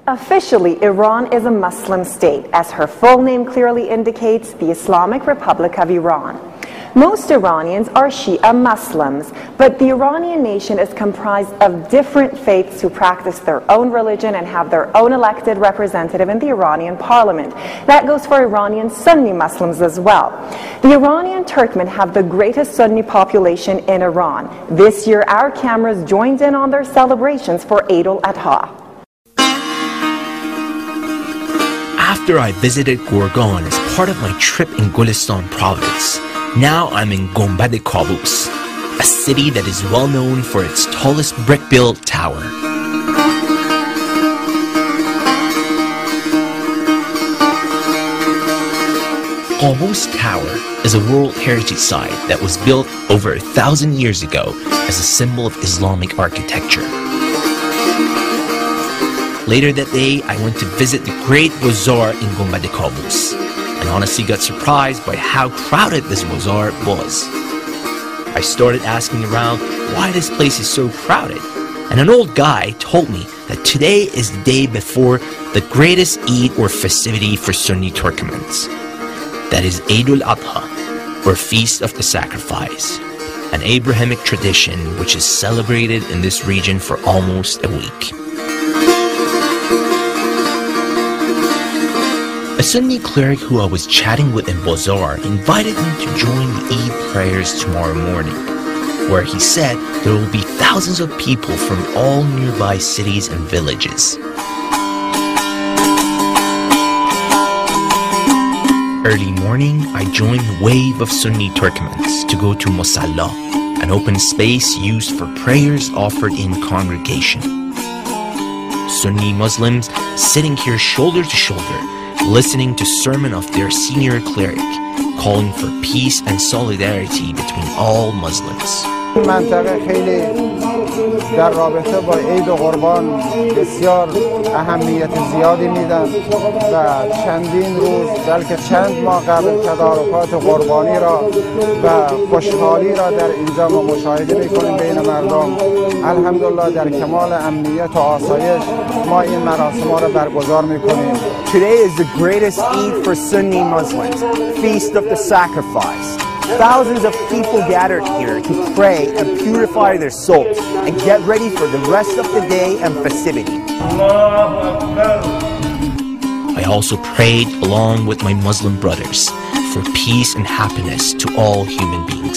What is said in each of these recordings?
Officially, Iran is a Muslim state. As her full name clearly indicates, the Islamic Republic of Iran. Most Iranians are Shia Muslims, but the Iranian nation is comprised of different faiths who practice their own religion and have their own elected representative in the Iranian parliament. That goes for Iranian Sunni Muslims as well. The Iranian Turkmen have the greatest Sunni population in Iran. This year, our cameras joined in on their celebrations for Eid al-Adha. After I visited Gorgan as part of my trip in Gulistan province, now I'm in Gumbad Qaboos, a city that is well known for its tallest brick-built tower. Qaboos Tower is a World Heritage Site that was built over 1,000 years ago as a symbol of Islamic architecture. Later that day, I went to visit the Great Bazaar in Gumbad Qaboos, and honestly got surprised by how crowded this bazaar was. I started asking around why this place is so crowded, and an old guy told me that today is the day before the greatest Eid or festivity for Sunni Turkmens. That is Eid al-Adha, or Feast of the Sacrifice, an Abrahamic tradition which is celebrated in this region for almost a week. A Sunni cleric who I was chatting with in Bazaar invited me to join the Eid prayers tomorrow morning, where he said there will be thousands of people from all nearby cities and villages. Early morning, I joined the wave of Sunni Turkmens to go to Musalla, an open space used for prayers offered in congregation. Sunni Muslims sitting here shoulder to shoulder, listening to sermon of their senior cleric, calling for peace and solidarity between all Muslims. منطقه خیلی در رابطه با عید و قربان بسیار اهمیت زیادی میدن و چندین روز بلکه چند ماه قبل تدارکات قربانی را و خوشحالی را در اینجا ما مشاهده میکنیم بین مردم. الحمدلله در کمال امنیت و آسایش ما این مراسم را برگزار میکنیم. Today is the greatest Eid for Sunni Muslims, Feast of the Sacrifice. Thousands of people gathered here to pray and purify their souls and get ready for the rest of the day and festivity. I also prayed along with my Muslim brothers for peace and happiness to all human beings.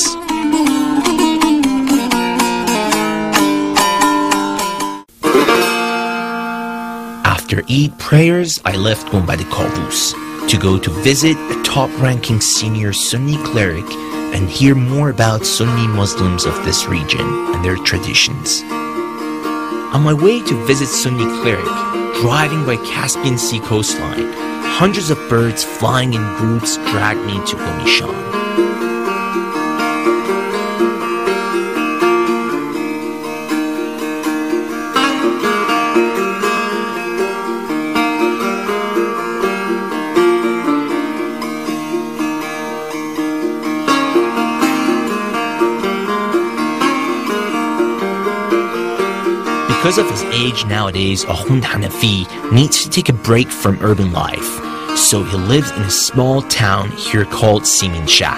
After Eid prayers, I left Gumbad Qaboos to go to visit a top-ranking senior Sunni cleric and hear more about Sunni Muslims of this region and their traditions. On my way to visit Sunni cleric, driving by Caspian Sea coastline, hundreds of birds flying in groups dragged me to Umishan. Because of his age nowadays, Akhund Hanafi needs to take a break from urban life, so he lives in a small town here called Simin Shah.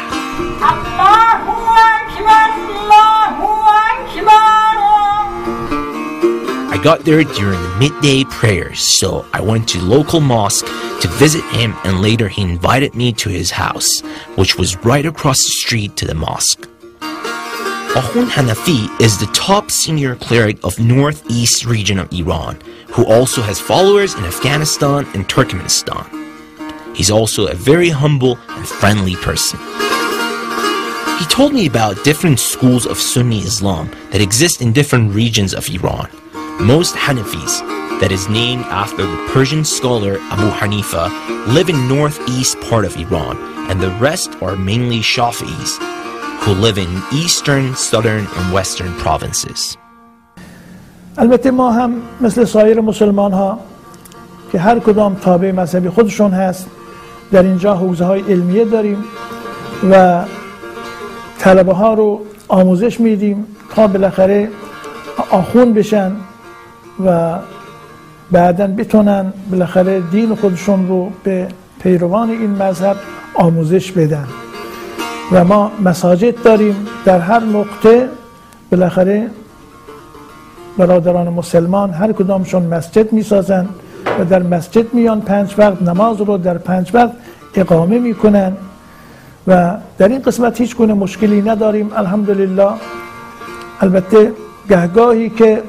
I got there during the midday prayers, so I went to local mosque to visit him, and later he invited me to his house, which was right across the street to the mosque. Akhund Hanafi is the top senior cleric of northeast region of Iran, who also has followers in Afghanistan and Turkmenistan. He's also a very humble and friendly person. He told me about different schools of Sunni Islam that exist in different regions of Iran. Most Hanafis, that is named after the Persian scholar Abu Hanifa, live in northeast part of Iran, and the rest are mainly Shafi'is, who live in eastern, southern, and western provinces. البته ما هم مثل سایر مسلمان ها که هر کدام تابع مذهبی خودشون هست در اینجا حوزه های علمیه داریم و طلبه ها رو آموزش میدیم تا بالاخره آخوند بشن و بعداً بتونن بالاخره دین خودشون رو به پیروان این مذهب آموزش بدن. و ما مساجد داریم در هر نقطه. بالاخره برادران مسلمان هر کدامشون مسجد میسازن و در مسجد میان 5 وقت نماز رو در 5 وقت اقامه میکنن و در این قسمت هیچ گونه مشکلی نداریم الحمدلله. البته گهگاهی که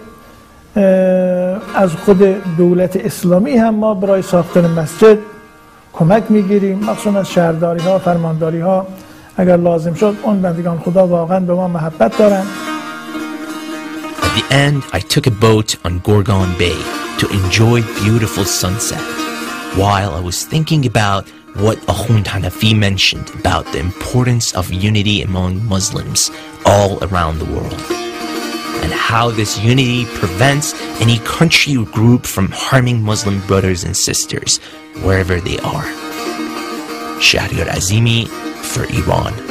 از خود دولت اسلامی هم ما برای ساختن مسجد کمک میگیریم، مخصوصا از شهرداری ها، فرمانداری ها. اگر لازم شد اون بندگان خدا واقعا به ما محبت دارن. At the end, I took a boat on Gorgon Bay to enjoy beautiful sunset, while I was thinking about what Akhund Hanafi mentioned about the importance of unity among Muslims all around the world, and how this unity prevents any country or group from harming Muslim brothers and sisters wherever they are. Shahryar Azimi for Iran.